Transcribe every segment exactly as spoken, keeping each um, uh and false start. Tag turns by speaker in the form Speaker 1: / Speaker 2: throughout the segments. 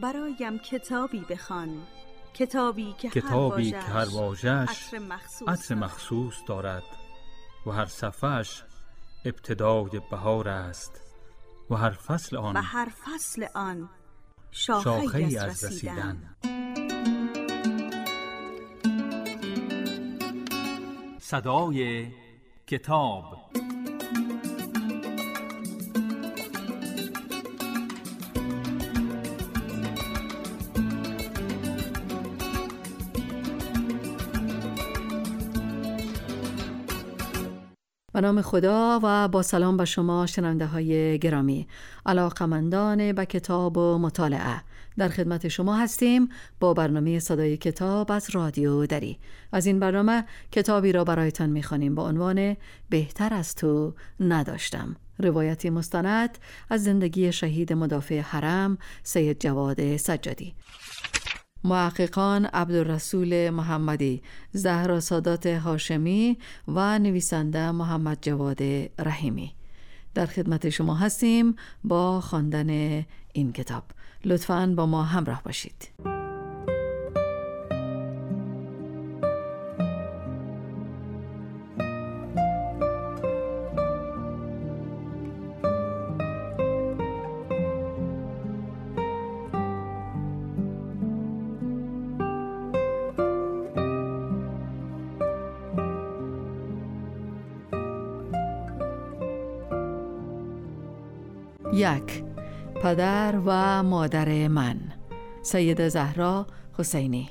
Speaker 1: برایم کتابی بخوان، کتابی که
Speaker 2: کتابی
Speaker 1: هر
Speaker 2: که هر واژه‌اش
Speaker 1: عطر مخصوص,
Speaker 2: عطر مخصوص دارد و هر صفحه‌اش ابتدای بهار است و هر فصل آن
Speaker 1: و هر فصل آن
Speaker 2: شاخه‌ای
Speaker 1: شاخه‌ای
Speaker 2: از
Speaker 1: از رسیدن,
Speaker 2: رسیدن. صدای کتاب.
Speaker 3: به نام خدا و با سلام به شما شنونده های گرامی، علاقمندان به کتاب و مطالعه، در خدمت شما هستیم با برنامه صدای کتاب از رادیو دری. از این برنامه کتابی را برایتان می‌خوانیم با عنوان بهتر از تو نداشتم، روایتی مستند از زندگی شهید مدافع حرم سید جواد سجادی. محققان عبدالرسول محمدی، زهرا سادات هاشمی و نویسنده محمد جواد رحیمی در خدمت شما هستیم با خواندن این کتاب. لطفاً با ما همراه باشید. یک، پدر و مادر من، سید زهرا حسینی.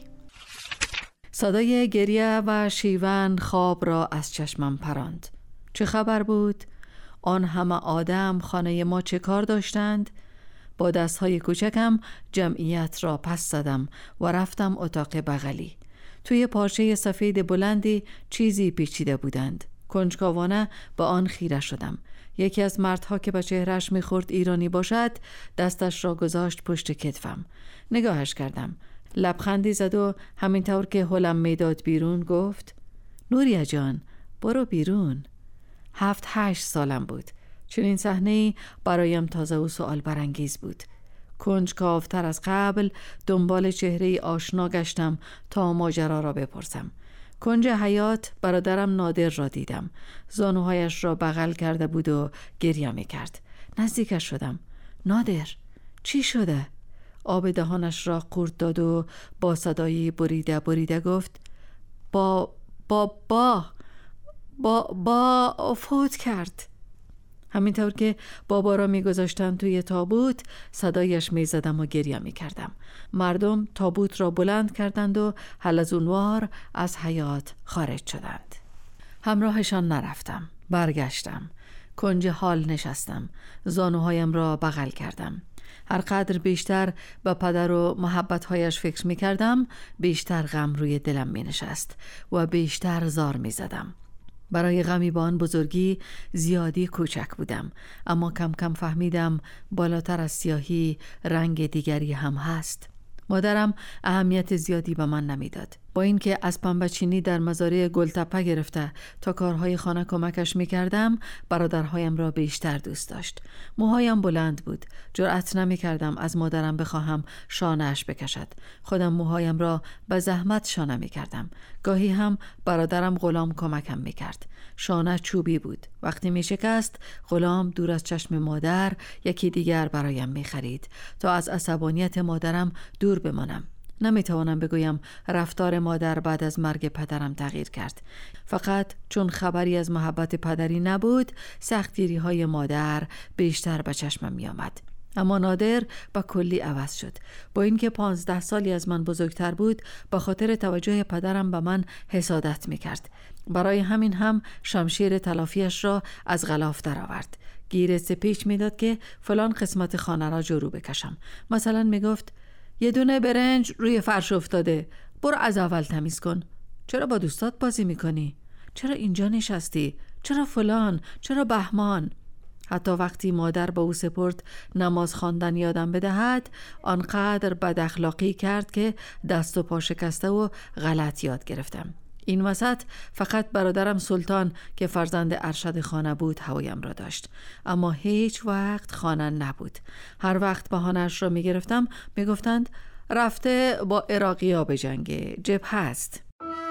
Speaker 3: صدای گریه و شیون خواب را از چشمم پراند. چه خبر بود؟ آن همه آدم خانه ما چه کار داشتند؟ با دستهای کوچکم جمعیت را پس زدم و رفتم اتاق بغلی. توی پارچه سفید بلندی چیزی پیچیده بودند. کنجکاوانه با آن خیره شدم. یکی از مردها که به چهرهش میخورد ایرانی باشد دستش را گذاشت پشت کتفم. نگاهش کردم. لبخندی زد و همینطور که حلم میداد بیرون گفت: نوریا جان، برو بیرون. هفت هشت سالم بود. چنین صحنه‌ای برایم تازه و سؤال برانگیز بود. کنجکاوتر از قبل دنبال چهره آشنا گشتم تا ماجرا را بپرسم. کنج حیاط برادرم نادر را دیدم. زانوهایش را بغل کرده بود و گریه می کرد. نزدیکش شدم. نادر، چی شده؟ آب دهانش را قورت داد و با صدایی بریده بریده گفت: با با با با با فوت کرد. همینطور که بابا را می گذاشتن توی تابوت صدایش می زدم و گریه می کردم. مردم تابوت را بلند کردند و حلزونوار از حیاط خارج شدند. همراهشان نرفتم. برگشتم. کنج حال نشستم. زانوهایم را بغل کردم. هر قدر بیشتر به پدر و محبتهایش فکر می کردم بیشتر غم روی دلم می نشست و بیشتر زار می زدم. برای غمی با آن بزرگی زیادی کوچک بودم، اما کم کم فهمیدم بالاتر از سیاهی رنگ دیگری هم هست. مادرم اهمیت زیادی به من نمیداد. با اینکه از پنبه چینی در مزارع گلتپه گرفته تا کارهای خانه کمکش میکردم، برادرهایم را بیشتر دوست داشت. موهایم بلند بود. جرأت نمیکردم از مادرم بخواهم شانه‌اش بکشد. خودم موهایم را به زحمت شانه میکردم. گاهی هم برادرم غلام کمکم میکرد. شانه چوبی بود. وقتی میشکست، غلام دور از چشم مادر یکی دیگر برایم میخرید تا از عصبانیت مادرم دور بمانم. نمیتوانم بگویم رفتار مادر بعد از مرگ پدرم تغییر کرد. فقط چون خبری از محبت پدری نبود، سختگیری های مادر بیشتر به چشمم می آمد. اما نادر با کلی عوض شد. با اینکه پانزده سالی از من بزرگتر بود، به خاطر توجه پدرم به من حسادت می کرد. برای همین هم شمشیر تلافیش را از غلاف درآورد. گیر سپیچ می داد که فلان قسمت خانه را جارو بکشم. مثلا می گفت: یه دونه برنج روی فرش افتاده، برو از اول تمیز کن. چرا با دوستات بازی میکنی؟ چرا اینجا نشستی؟ چرا فلان؟ چرا بهمان؟ حتی وقتی مادر با او سپرد نماز خواندن یادم بدهد، آنقدر بد اخلاقی کرد که دست و پا شکسته و غلط یاد گرفتم. این وسط فقط برادرم سلطان که فرزند ارشد خانه بود هوایم را داشت، اما هیچ وقت خانه نبود. هر وقت بهانه‌اش را می گرفتم می گفتند رفته با عراقی‌ها به جنگ، جبهه است.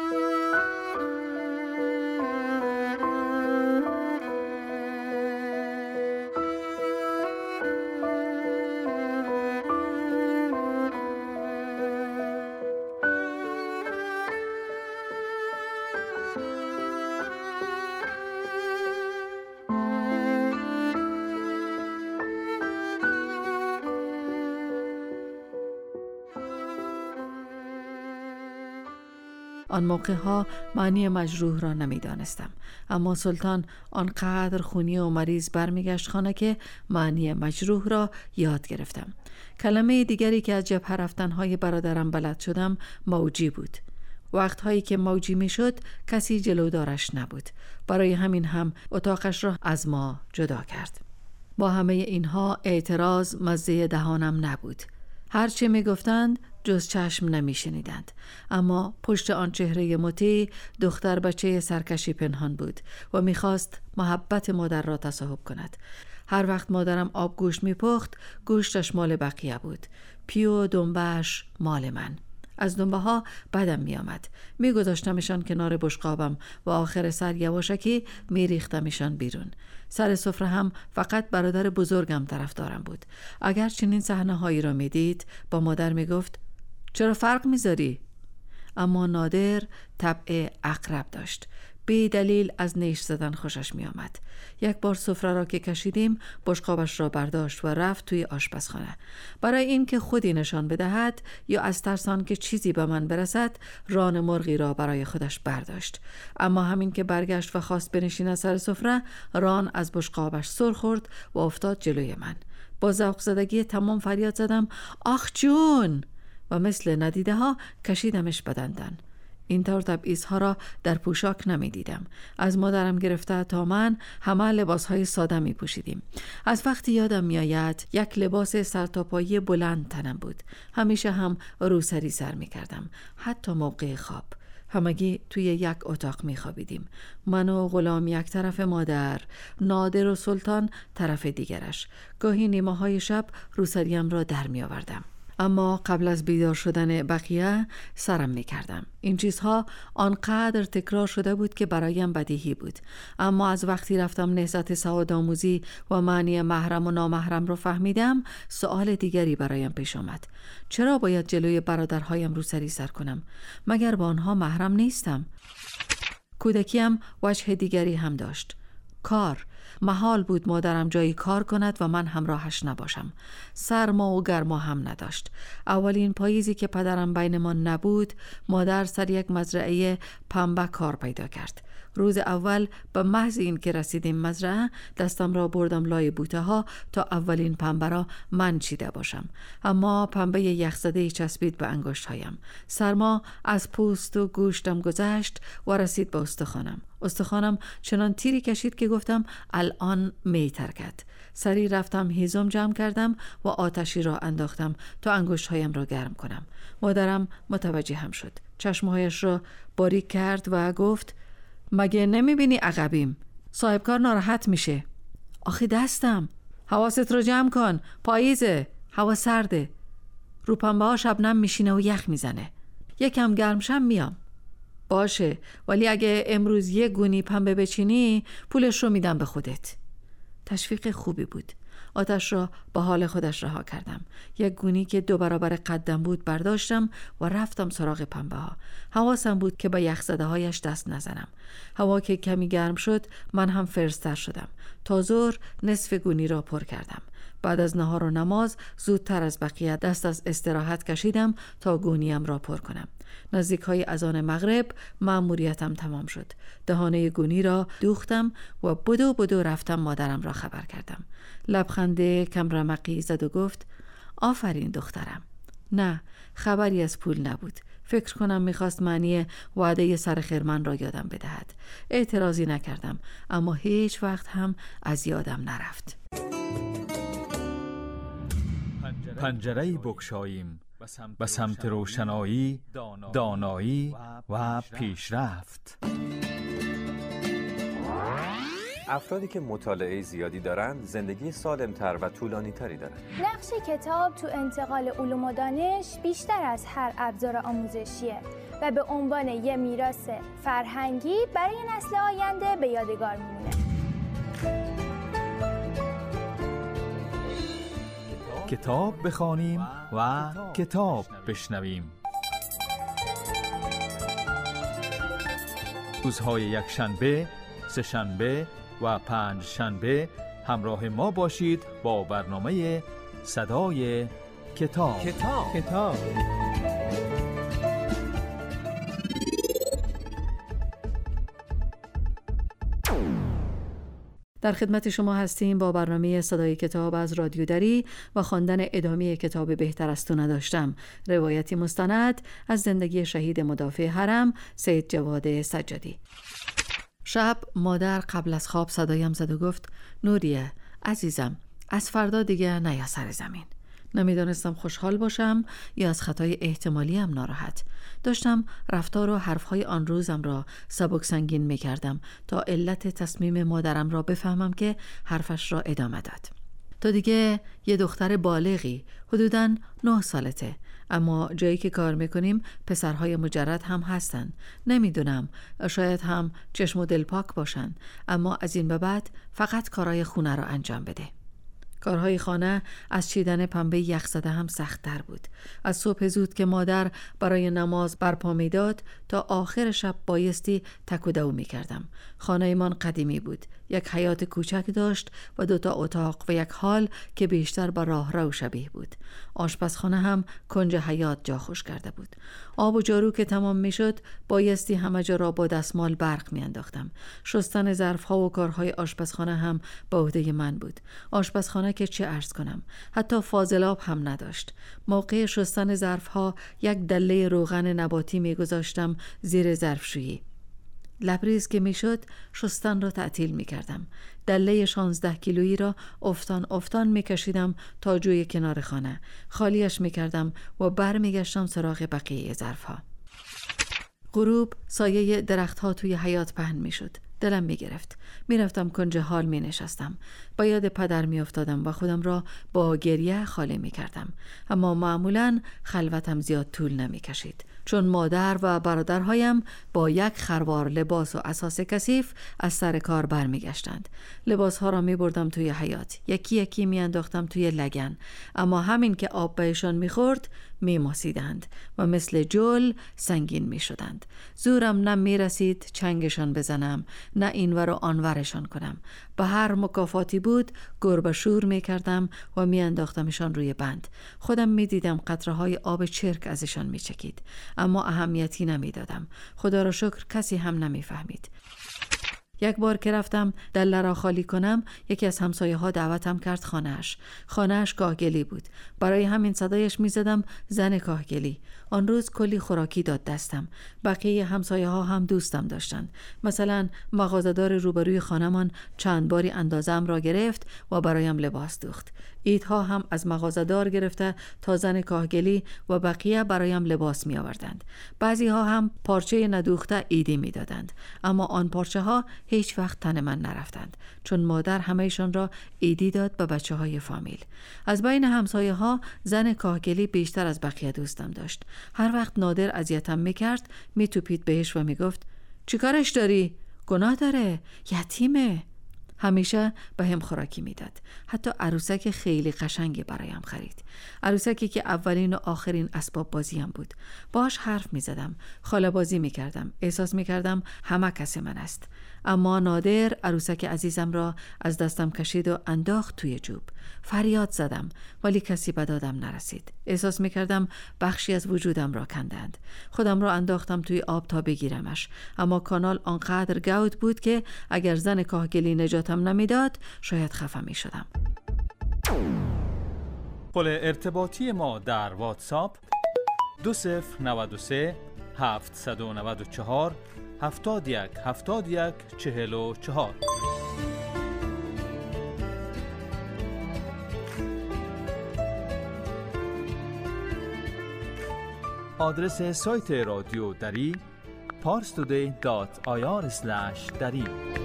Speaker 3: آن موقع ها معنی مجروح را نمی دانستم، اما سلطان آنقدر خونی و مریض برمیگشت خانه که معنی مجروح را یاد گرفتم. کلمه دیگری که از جبهه رفتنهای برادرم بلد شدم موجی بود. وقتهایی که موجی می شد کسی جلودارش نبود، برای همین هم اتاقش را از ما جدا کرد. با همه اینها اعتراض مزه دهانم نبود. هرچه می گفتند جز چشم نمی شنیدند، اما پشت آن چهره مطیع دختر بچه سرکشی پنهان بود و می خواست محبت مادر را تصاحب کند. هر وقت مادرم آب گوشت می پخت، گوشتش مال بقیه بود، پیو و دنبهش مال من. از دنبه ها بدم می آمد. می گذاشتمشان کنار بشقابم و آخر سر یواشکی می ریختمشان بیرون. سر سفره هم فقط برادر بزرگم طرفدارم بود. اگر چنین صحنه هایی را می دید با مادر می گفت چرا فرق می زاری؟ اما نادر طبع عقرب داشت. بی دلیل از نیش زدن خوشش می آمد. یک بار سفره را که کشیدیم بشقابش را برداشت و رفت توی آشپزخانه. برای این که خودی نشان بدهد یا از ترسان که چیزی به من برسد ران مرغی را برای خودش برداشت. اما همین که برگشت و خواست بنشیند سر سفره، ران از بشقابش سر خورد و افتاد جلوی من. با ذوق زدگی تمام فریاد زدم آخ جون، و مثل ندیده ها کشیدمش به دندان. این طور تبعیض‌ها را در پوشاک نمی دیدم. از مادرم گرفته تا من همه لباس‌های ساده می پوشیدیم. از وقتی یادم می آید یک لباس سرتاپایی بلند تنم بود. همیشه هم روسری سر می کردم، حتی موقع خواب. همگی توی یک اتاق می خوابیدیم. من و غلام یک طرف مادر، نادر و سلطان طرف دیگرش. گاهی نیمه های شب روسریم را در می آوردم. اما قبل از بیدار شدن بقیه سرم می کردم. این چیزها آنقدر تکرار شده بود که برایم بدیهی بود. اما از وقتی رفتم نهضت سواد آموزی و معنی محرم و نامحرم رو فهمیدم، سوال دیگری برایم پیش آمد. چرا باید جلوی برادرهایم رو سری سر کنم؟ مگر با آنها محرم نیستم؟ کودکیم وجه دیگری هم داشت. کار. محال بود مادرم جایی کار کند و من همراهش نباشم. سرما و گرما هم نداشت. اولین پاییزی که پدرم بین ما نبود، مادر سر یک مزرعه پنبه کار پیدا کرد. روز اول به محض این که رسیدیم مزرعه، دستم را بردم لای بوته ها تا اولین پنبه را من چیده باشم. اما پنبه یخزده چسبید به انگشت هایم. سرما از پوست و گوشتم گذشت و رسید به استخوانم. استخوانم چنان تیری کشید که گفتم الان می ترکد. سری رفتم هیزم جمع کردم و آتشی را انداختم تا انگشت هایم را گرم کنم. مادرم متوجه هم شد. چشمهایش را باریک کرد و گفت مگه نمی بینی عقبیم؟ صاحبکار ناراحت میشه. آخی دستم. حواست رو جمع کن. پاییزه. هوا سرده. رو پنبه ها شبنم میشینه و یخ میزنه. یکم گرم شم میام. باشه، ولی اگه امروز یک گونی پنبه بچینی پولش رو میدم به خودت. تشویق خوبی بود. آتش را به حال خودش رها کردم. یک گونی که دو برابر قدم بود برداشتم و رفتم سراغ پنبه ها. حواسم بود که به یخزده هایش دست نزنم. هوا که کمی گرم شد من هم فرستر شدم. تا ظهر نصف گونی را پر کردم. بعد از نهار و نماز زودتر از بقیه دست از استراحت کشیدم تا گونیم را پر کنم. نزدیک های اذان مغرب مأموریتم تمام شد. دهانه گونی را دوختم و بدو بدو رفتم مادرم را خبر کردم. لبخند کم رمقی زد و گفت آفرین دخترم. نه، خبری از پول نبود. فکر کنم میخواست معنی وعده سر خرمن را یادم بدهد. اعتراضی نکردم، اما هیچ وقت هم از یادم نرفت.
Speaker 2: پنجره بگشاییم به سمت روشنایی، دانایی و پیشرفت.
Speaker 4: افرادی که مطالعه زیادی دارند زندگی سالم‌تر و طولانی‌تری دارند.
Speaker 5: نقش کتاب تو انتقال علوم و دانش بیشتر از هر ابزار آموزشیه و به عنوان یه میراث فرهنگی برای نسل آینده به یادگار میمونه.
Speaker 2: کتاب بخوانیم و کتاب بشنویم. روزهای یک شنبه، سه شنبه و پنج شنبه همراه ما باشید با برنامه صدای کتاب.
Speaker 4: کتاب
Speaker 2: کتاب
Speaker 3: در خدمت شما هستیم با برنامه صدای کتاب از رادیو دری و خواندن ادامه کتاب بهتر از تو نداشتم، روایتی مستند از زندگی شهید مدافع حرم سید جواد سجادی. شب مادر قبل از خواب صدایم زد و گفت نوریه عزیزم، از فردا دیگه نیا سر زمین. نمیدانستم خوشحال باشم یا از خطای احتمالیم ناراحت. داشتم رفتار و حرفهای آن روزم را سبک سنگین میکردم تا علت تصمیم مادرم را بفهمم که حرفش را ادامه داد. تو دیگه یه دختر بالغی، حدوداً نه سالته، اما جایی که کار میکنیم پسرهای مجرد هم هستن. نمیدونم، شاید هم چشم و دل پاک باشن، اما از این به بعد فقط کارهای خونه را انجام بده. کارهای خانه از چیدن پنبه یخ زده هم سخت‌تر بود. از صبح زود که مادر برای نماز برپا می‌داد تا آخر شب بایستی تک و دو می‌کردم. خانه‌مان قدیمی بود. یک حیاط کوچک داشت و دو تا اتاق و یک هال که بیشتر با راهرو شبیه بود. آشپزخانه هم کنج حیاط جا خوش کرده بود. آب و جارو که تمام می‌شد، بایستی همه جا را با دستمال برق می‌انداختم. شستن ظرف‌ها و کارهای آشپزخانه هم به عهده من بود. آشپزخانه که چه عرض کنم، حتی فاضلاب هم نداشت. موقع شستن ظرف‌ها یک دله روغن نباتی می‌گذاشتم زیر ظرفشویی. لبریز که میشد شستن را تعطیل می‌کردم. دله شانزده کیلویی را افتان افتان می‌کشیدم تا جوی کنار خانه. خالیش می‌کردم و برمیگشتم سراغ بقیه ظرف‌ها. غروب سایه درخت‌ها توی حیاط پهن می‌شد. دلم می گرفت. می رفتم کنج حال می نشستم. با یاد پدر می افتادم و خودم را با گریه خالی می کردم. اما معمولاً خلوتم زیاد طول نمی کشید. چون مادر و برادرهایم با یک خروار لباس و اساس کثیف از سر کار برمی گشتند. لباسها را می بردم توی حیاط. یکی یکی می انداختم توی لگن. اما همین که آب بهشان می خورد می ماسیدند و مثل جل سنگین می شدند. زورم نه می رسید چنگشان بزنم، نه اینور و آنورشان کنم. به هر مکافاتی بود گربه شور می کردم و می انداختمشان روی بند. خودم می دیدم قطره های آب چرک ازشان می چکید، اما اهمیتی نمی دادم. خدا را شکر کسی هم نمی فهمید. یک بار که رفتم دله را خالی کنم، یکی از همسایه ها دعوتم کرد خانهش. خانهش کاهگلی بود. برای همین صدایش می زدم زن کاهگلی. آن روز کلی خوراکی داد دستم. بقیه همسایه ها هم دوستم داشتند. مثلا مغازه‌دار روبروی خانه‌مان چند باری اندازه‌ام را گرفت و برایم لباس دوخت. عیدها هم از مغازه‌دار گرفته تا زن کاهگلی و بقیه برایم لباس می آوردند. بعضی ها هم پارچه ندوخته عیدی می دادند، اما آن پارچه ها هیچ وقت تن من نرفتند، چون مادر همه‌شان را عیدی داد به بچه های فامیل. از بین همسایه ها زن کاهگلی بیشتر از بقیه دوستم داشت. هر وقت نادر اذیتم میکرد میتوپید بهش و میگفت چیکارش داری؟ گناه داره، یتیمه. همیشه به هم خوراکی میداد. حتی عروسک خیلی قشنگی برایم خرید. عروسکی که اولین و آخرین اسباب بازیم بود. باش حرف میزدم، خاله بازی میکردم، احساس میکردم همه کس من است. اما نادر عروسک عزیزم را از دستم کشید و انداخت توی جوب. فریاد زدم ولی کسی به دادم نرسید. احساس میکردم بخشی از وجودم را کندند. خودم را انداختم توی آب تا بگیرمش، اما کانال آنقدر گود بود که اگر زن کاهگلی نجاتم نمیداد شاید خفه میشدم.
Speaker 2: پل ارتباطی ما در واتساپ دو صفر نود و سه هفتصد و نود و چهار هفتاد و یک هفتاد و یک چهل و چهار. آدرس سایت رادیو دری پارستودی دات آی آر اسلش دری.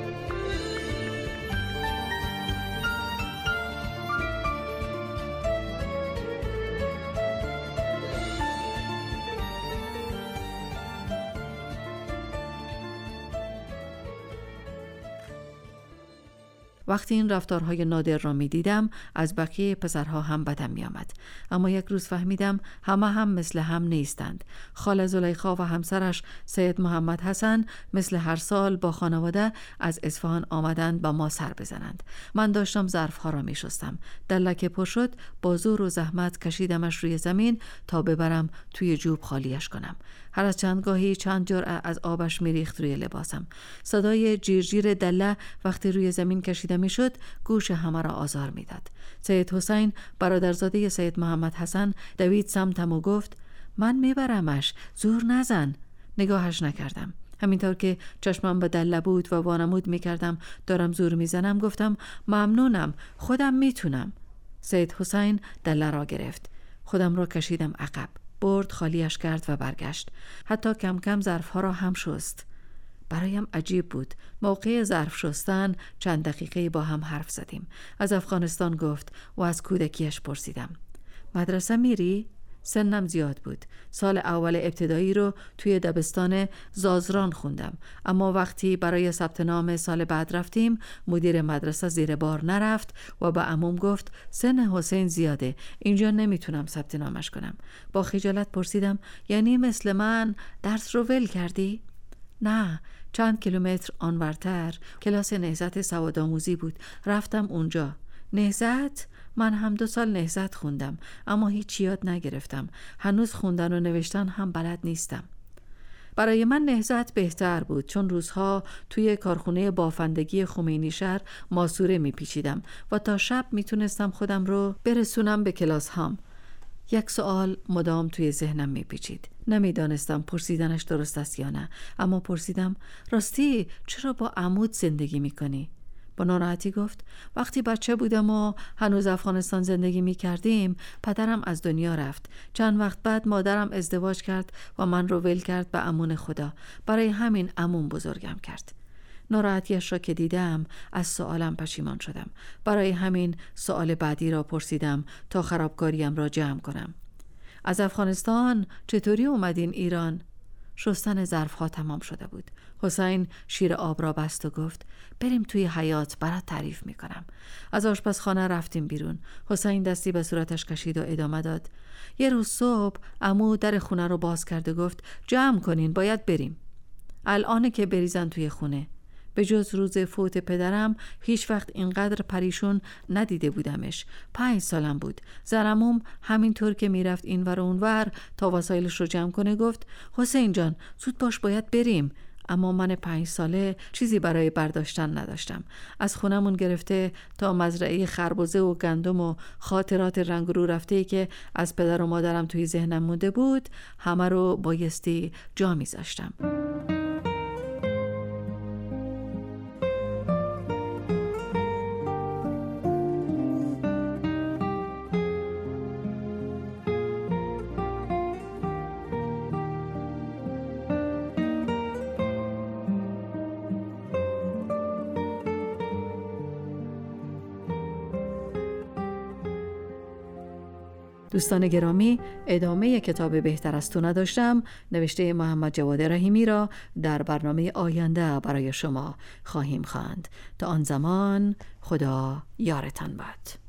Speaker 3: وقتی این رفتارهای نادر را می دیدم از بقیه پسرها هم بدم می آمد. اما یک روز فهمیدم همه هم مثل هم نیستند. خاله زلیخا و همسرش سید محمد حسن مثل هر سال با خانواده از اصفهان آمدند با ما سر بزنند. من داشتم ظرفها را می شستم. دلله که پر شد با زور و زحمت کشیدمش روی زمین تا ببرم توی جوب خالیش کنم. هر از چندگاهی چند جرعه از آبش می ریخت روی لباسم. صدای جیرجیر دله وقتی روی زمین کشیده می شد گوش همه را آزار می داد. سید حسین برادرزاده سید محمد حسن دوید سمتم و گفت من می برمش، زور نزن. نگاهش نکردم. همینطور که چشمم به دله بود و وانمود می کردم دارم زور می زنم گفتم ممنونم، خودم می تونم. سید حسین دله را گرفت. خودم را کشیدم عقب. برد خالیش کرد و برگشت. حتی کم کم ظرفها را هم شست. برایم عجیب بود. موقع ظرف شستن چند دقیقه با هم حرف زدیم. از افغانستان گفت و از کودکیش پرسیدم. مدرسه میری؟ سنم زیاد بود. سال اول ابتدایی رو توی دبستان زازران خوندم. اما وقتی برای ثبت نام سال بعد رفتیم مدیر مدرسه زیر بار نرفت و به عموم گفت سن حسین زیاده، اینجا نمیتونم ثبت نامش کنم. با خجالت پرسیدم یعنی مثل من درس رو ول کردی؟ نه، چند کیلومتر آنورتر کلاس نهضت سوادآموزی بود. رفتم اونجا. نهضت؟ من هم دو سال نهضت خوندم اما هیچ یاد نگرفتم. هنوز خوندن و نوشتن هم بلد نیستم. برای من نهضت بهتر بود چون روزها توی کارخونه بافندگی خمینی شهر ماسوره میپیچیدم و تا شب میتونستم خودم رو برسونم به کلاس هام. یک سوال مدام توی ذهنم میپیچید. نمیدانستم پرسیدنش درست است یا نه، اما پرسیدم راستی چرا با عمود زندگی میکنی؟ با ناراحتی گفت وقتی بچه بودم و هنوز افغانستان زندگی می کردیم پدرم از دنیا رفت. چند وقت بعد مادرم ازدواج کرد و من رو ول کرد به عمون خدا. برای همین عموم بزرگم کرد. ناراحتیش را که دیدم از سوالم پشیمان شدم. برای همین سوال بعدی را پرسیدم تا خرابکاریم را جمع کنم. از افغانستان چطوری اومدین ایران؟ شستن ظرفها تمام شده بود. حسین شیر آب را بست و گفت بریم توی حیاط برات تعریف میکنم. از آشپزخانه رفتیم بیرون. حسین دستی به صورتش کشید و ادامه داد. یه روز صبح عمو در خونه رو باز کرد و گفت جمع کنین، باید بریم. الانه که بریزن توی خونه. به جز روز فوت پدرم هیچ وقت اینقدر پریشون ندیده بودمش. پنج سالم بود. زرموم همینطور که میرفت اینور و اونور تا وسایلش رو جمع کنه گفت حسین جان زود باش باید بریم. اما من پنج ساله چیزی برای برداشتن نداشتم. از خونمون گرفته تا مزرعه خربزه و گندم و خاطرات رنگ رو رفته‌ای که از پدر و مادرم توی ذهنم مونده بود همه رو بایستی جا میذاشتم. دوستان گرامی، ادامه کتاب بهتر از تو نداشتم نوشته محمد جواد رحیمی را در برنامه آینده برای شما خواهیم خواند. تا آن زمان خدا یارتان باد.